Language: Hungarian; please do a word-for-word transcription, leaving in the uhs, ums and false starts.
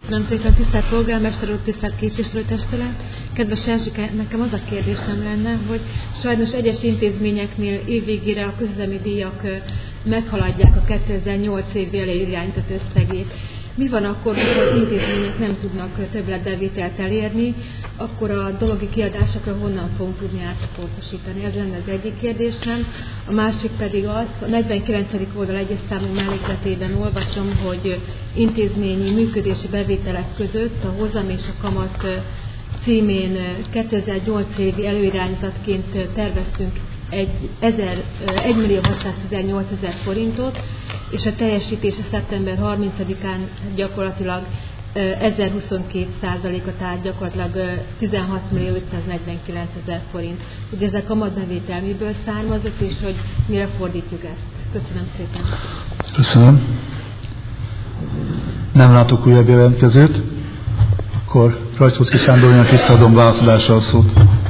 Nem szépen, tisztelt polgármester úr, tisztelt képviselőtestület. Kedves Erzsike, nekem az a kérdésem lenne, hogy sajnos egyes intézményeknél évvégére a közüzemi díjak meghaladják a kétezer-nyolc évi előirányzott összegét. Mi van akkor, hogyha az intézmények nem tudnak többletbevételt elérni, akkor a dologi kiadásokra honnan fogunk tudni átcsoportosítani? Ez lenne az egyik kérdésem. A másik pedig az, a negyvenkilencedik oldal egyes számú mellékletében olvasom, hogy intézményi működési bevételek között a hozam és a kamat címén kétezer-nyolc évi előirányzatként terveztünk egy millió hatszáztizennyolcezer forintot, és a teljesítése szeptember harmincadikán gyakorlatilag ezerhuszonkettő százaléka, tehát gyakorlatilag tizenhat millió ötszáznegyvenkilencezer forint. Ugye ez a kamatbevétel miből származott, és hogy mire fordítjuk ezt? Köszönöm szépen. Köszönöm. Nem látok újabb jelentkezőt. Akkor Rajczowski Sándornak visszaadom válaszadásra a szót.